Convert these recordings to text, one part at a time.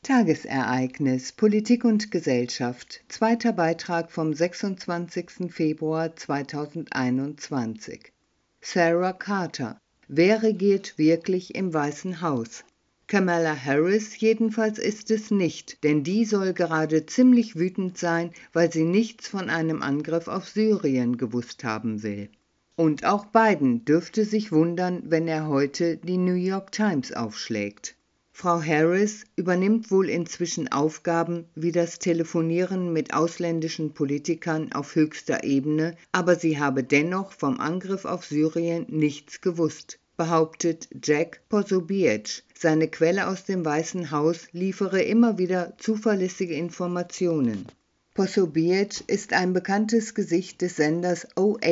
Tagesereignis Politik und Gesellschaft. Zweiter Beitrag vom 26. Februar 2021. Sarah Carter. Wer regiert wirklich im Weißen Haus? Kamala Harris jedenfalls ist es nicht, denn die soll gerade ziemlich wütend sein, weil sie nichts von einem Angriff auf Syrien gewusst haben will. Und auch Biden dürfte sich wundern, wenn er heute die New York Times aufschlägt. Frau Harris übernimmt wohl inzwischen Aufgaben wie das Telefonieren mit ausländischen Politikern auf höchster Ebene, aber sie habe dennoch vom Angriff auf Syrien nichts gewusst, behauptet Jack Posobiec. Seine Quelle aus dem Weißen Haus liefere immer wieder zuverlässige Informationen. Posobiec ist ein bekanntes Gesicht des Senders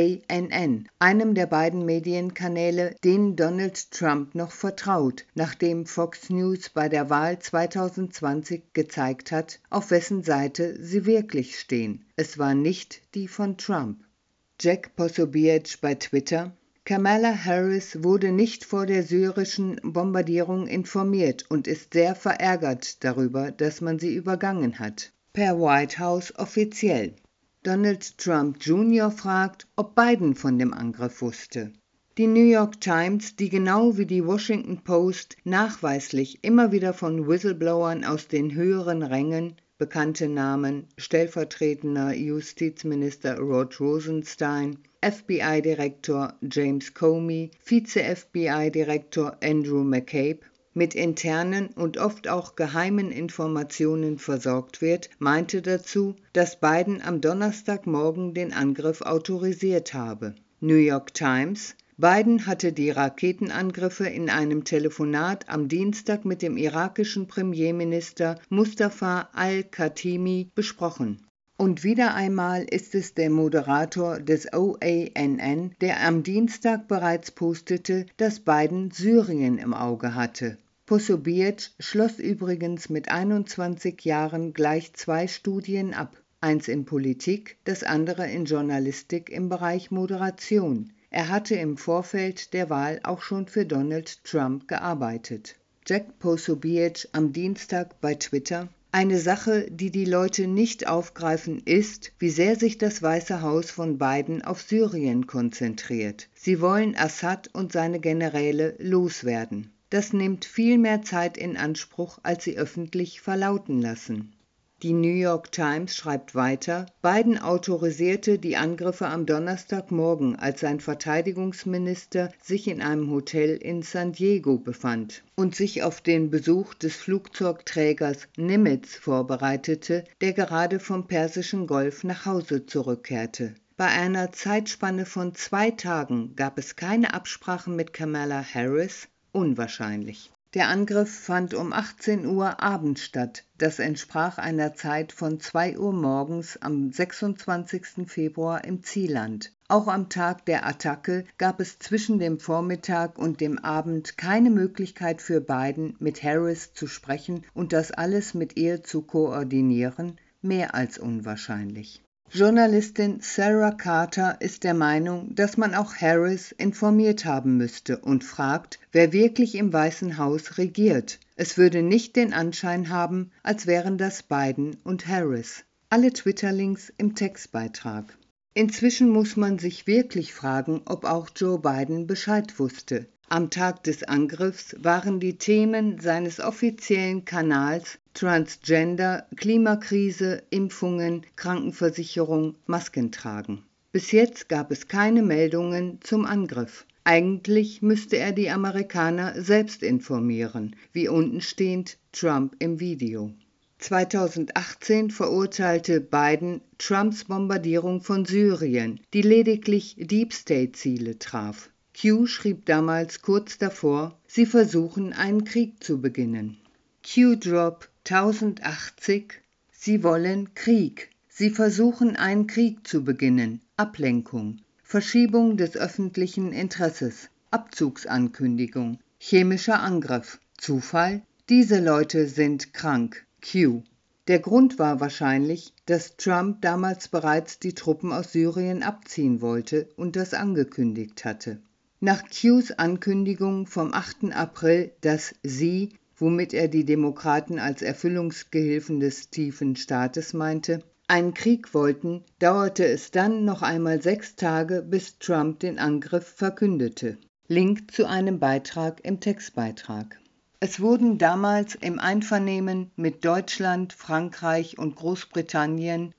OANN, einem der beiden Medienkanäle, denen Donald Trump noch vertraut, nachdem Fox News bei der Wahl 2020 gezeigt hat, auf wessen Seite sie wirklich stehen. Es war nicht die von Trump. Jack Posobiec bei Twitter: Kamala Harris wurde nicht vor der syrischen Bombardierung informiert und ist sehr verärgert darüber, dass man sie übergangen hat. Per White House offiziell. Donald Trump Jr. fragt, ob Biden von dem Angriff wusste. Die New York Times, die genau wie die Washington Post nachweislich immer wieder von Whistleblowern aus den höheren Rängen, bekannte Namen stellvertretender Justizminister Rod Rosenstein, FBI-Direktor James Comey, Vize-FBI-Direktor Andrew McCabe, mit internen und oft auch geheimen Informationen versorgt wird, meinte dazu, dass Biden am Donnerstagmorgen den Angriff autorisiert habe. New York Times: Biden hatte die Raketenangriffe in einem Telefonat am Dienstag mit dem irakischen Premierminister Mustafa al-Khatimi besprochen. Und wieder einmal ist es der Moderator des OANN, der am Dienstag bereits postete, dass Biden Syrien im Auge hatte. Posobiec schloss übrigens mit 21 Jahren gleich 2 Studien ab, eins in Politik, das andere in Journalistik im Bereich Moderation. Er hatte im Vorfeld der Wahl auch schon für Donald Trump gearbeitet. Jack Posobiec am Dienstag bei Twitter: Eine Sache, die die Leute nicht aufgreifen, ist, wie sehr sich das Weiße Haus von Biden auf Syrien konzentriert. Sie wollen Assad und seine Generäle loswerden. Das nimmt viel mehr Zeit in Anspruch, als sie öffentlich verlauten lassen. Die New York Times schreibt weiter: Biden autorisierte die Angriffe am Donnerstagmorgen, als sein Verteidigungsminister sich in einem Hotel in San Diego befand und sich auf den Besuch des Flugzeugträgers Nimitz vorbereitete, der gerade vom Persischen Golf nach Hause zurückkehrte. Bei einer Zeitspanne von 2 Tagen gab es keine Absprachen mit Kamala Harris? Unwahrscheinlich. Der Angriff fand um 18 Uhr abends statt. Das entsprach einer Zeit von 2 Uhr morgens am 26. Februar im Zielland. Auch am Tag der Attacke gab es zwischen dem Vormittag und dem Abend keine Möglichkeit für Biden, mit Harris zu sprechen und das alles mit ihr zu koordinieren. Mehr als unwahrscheinlich. Journalistin Sarah Carter ist der Meinung, dass man auch Harris informiert haben müsste und fragt, wer wirklich im Weißen Haus regiert. Es würde nicht den Anschein haben, als wären das Biden und Harris. Alle Twitter-Links im Textbeitrag. Inzwischen muss man sich wirklich fragen, ob auch Joe Biden Bescheid wusste. Am Tag des Angriffs waren die Themen seines offiziellen Kanals Transgender, Klimakrise, Impfungen, Krankenversicherung, Masken tragen. Bis jetzt gab es keine Meldungen zum Angriff. Eigentlich müsste er die Amerikaner selbst informieren, wie untenstehend Trump im Video. 2018 verurteilte Biden Trumps Bombardierung von Syrien, die lediglich Deep-State-Ziele traf. Q schrieb damals kurz davor, sie versuchen einen Krieg zu beginnen. Q-Drop 1080: Sie wollen Krieg. Sie versuchen einen Krieg zu beginnen. Ablenkung. Verschiebung des öffentlichen Interesses. Abzugsankündigung. Chemischer Angriff. Zufall? Diese Leute sind krank. Q. Der Grund war wahrscheinlich, dass Trump damals bereits die Truppen aus Syrien abziehen wollte und das angekündigt hatte. Nach Qs Ankündigung vom 8. April, dass sie womit er die Demokraten als Erfüllungsgehilfen des tiefen Staates meinte, einen Krieg wollten, dauerte es dann noch einmal 6 Tage, bis Trump den Angriff verkündete. Link zu einem Beitrag im Textbeitrag. Es wurden damals im Einvernehmen mit Deutschland, Frankreich und Großbritannien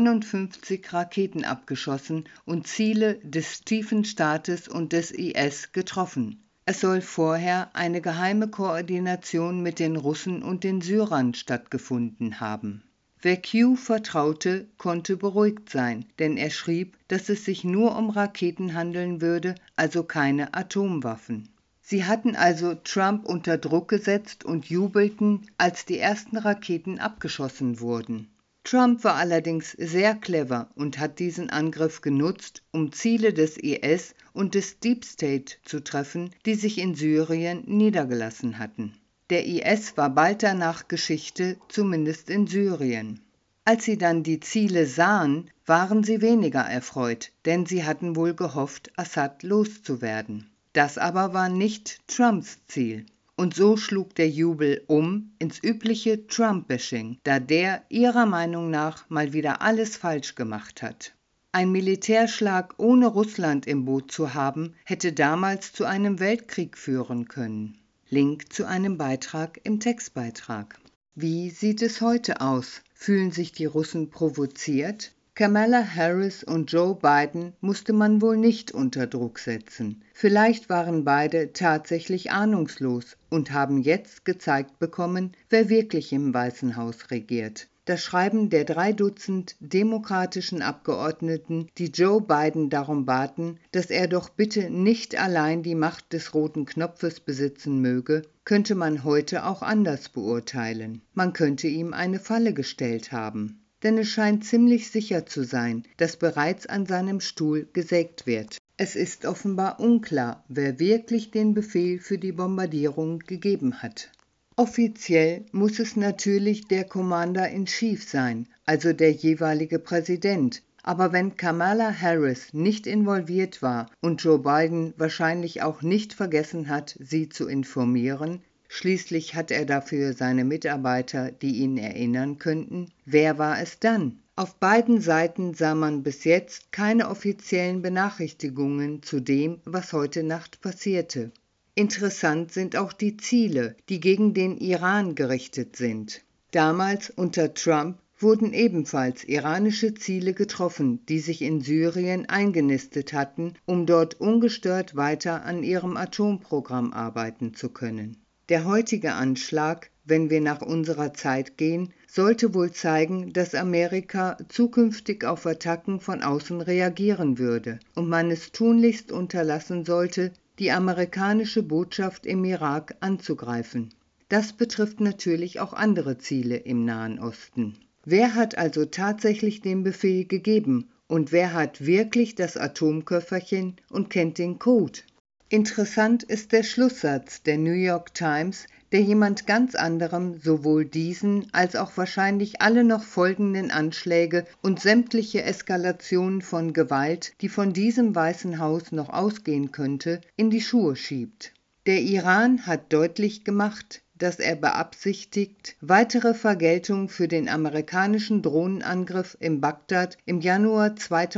59 Raketen abgeschossen und Ziele des tiefen Staates und des IS getroffen. Es soll vorher eine geheime Koordination mit den Russen und den Syrern stattgefunden haben. Wer Q vertraute, konnte beruhigt sein, denn er schrieb, dass es sich nur um Raketen handeln würde, also keine Atomwaffen. Sie hatten also Trump unter Druck gesetzt und jubelten, als die ersten Raketen abgeschossen wurden. Trump war allerdings sehr clever und hat diesen Angriff genutzt, um Ziele des IS und des Deep State zu treffen, die sich in Syrien niedergelassen hatten. Der IS war bald danach Geschichte, zumindest in Syrien. Als sie dann die Ziele sahen, waren sie weniger erfreut, denn sie hatten wohl gehofft, Assad loszuwerden. Das aber war nicht Trumps Ziel. Und so schlug der Jubel um ins übliche Trump-Bashing, da der ihrer Meinung nach mal wieder alles falsch gemacht hat. Ein Militärschlag ohne Russland im Boot zu haben, hätte damals zu einem Weltkrieg führen können. Link zu einem Beitrag im Textbeitrag. Wie sieht es heute aus? Fühlen sich die Russen provoziert? Kamala Harris und Joe Biden musste man wohl nicht unter Druck setzen. Vielleicht waren beide tatsächlich ahnungslos und haben jetzt gezeigt bekommen, wer wirklich im Weißen Haus regiert. Das Schreiben der 3 Dutzend demokratischen Abgeordneten, die Joe Biden darum baten, dass er doch bitte nicht allein die Macht des roten Knopfes besitzen möge, könnte man heute auch anders beurteilen. Man könnte ihm eine Falle gestellt haben. Denn es scheint ziemlich sicher zu sein, dass bereits an seinem Stuhl gesägt wird. Es ist offenbar unklar, wer wirklich den Befehl für die Bombardierung gegeben hat. Offiziell muss es natürlich der Commander-in-Chief sein, also der jeweilige Präsident. Aber wenn Kamala Harris nicht involviert war und Joe Biden wahrscheinlich auch nicht vergessen hat, sie zu informieren, schließlich hat er dafür seine Mitarbeiter, die ihn erinnern könnten, wer war es dann? Auf beiden Seiten sah man bis jetzt keine offiziellen Benachrichtigungen zu dem, was heute Nacht passierte. Interessant sind auch die Ziele, die gegen den Iran gerichtet sind. Damals unter Trump wurden ebenfalls iranische Ziele getroffen, die sich in Syrien eingenistet hatten, um dort ungestört weiter an ihrem Atomprogramm arbeiten zu können. Der heutige Anschlag, wenn wir nach unserer Zeit gehen, sollte wohl zeigen, dass Amerika zukünftig auf Attacken von außen reagieren würde und man es tunlichst unterlassen sollte, die amerikanische Botschaft im Irak anzugreifen. Das betrifft natürlich auch andere Ziele im Nahen Osten. Wer hat also tatsächlich den Befehl gegeben und wer hat wirklich das Atomköfferchen und kennt den Code? Interessant ist der Schlusssatz der New York Times, der jemand ganz anderem sowohl diesen als auch wahrscheinlich alle noch folgenden Anschläge und sämtliche Eskalationen von Gewalt, die von diesem Weißen Haus noch ausgehen könnte, in die Schuhe schiebt. Der Iran hat deutlich gemacht, dass er beabsichtigt, weitere Vergeltung für den amerikanischen Drohnenangriff in Bagdad im Januar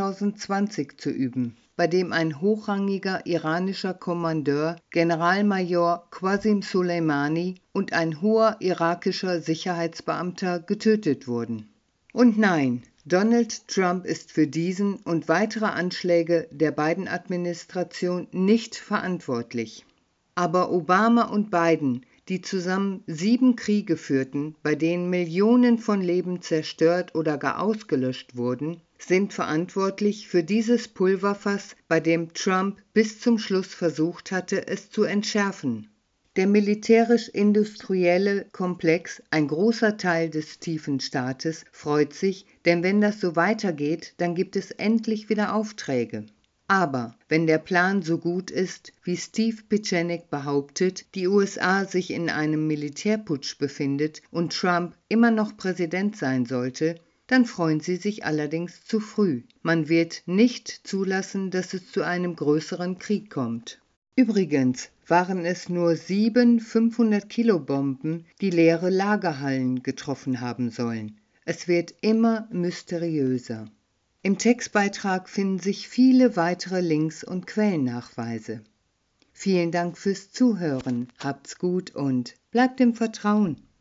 2020 zu üben, bei dem ein hochrangiger iranischer Kommandeur, Generalmajor Qasim Soleimani, und ein hoher irakischer Sicherheitsbeamter getötet wurden. Und nein, Donald Trump ist für diesen und weitere Anschläge der Biden-Administration nicht verantwortlich. Aber Obama und Biden, die zusammen 7 Kriege führten, bei denen Millionen von Leben zerstört oder gar ausgelöscht wurden, sind verantwortlich für dieses Pulverfass, bei dem Trump bis zum Schluss versucht hatte, es zu entschärfen. Der militärisch-industrielle Komplex, ein großer Teil des tiefen Staates, freut sich, denn wenn das so weitergeht, dann gibt es endlich wieder Aufträge. Aber wenn der Plan so gut ist, wie Steve Pieczenik behauptet, die USA sich in einem Militärputsch befindet und Trump immer noch Präsident sein sollte, dann freuen sie sich allerdings zu früh. Man wird nicht zulassen, dass es zu einem größeren Krieg kommt. Übrigens waren es nur 7 500-Kilo-Bomben, die leere Lagerhallen getroffen haben sollen. Es wird immer mysteriöser. Im Textbeitrag finden sich viele weitere Links und Quellennachweise. Vielen Dank fürs Zuhören, habt's gut und bleibt im Vertrauen.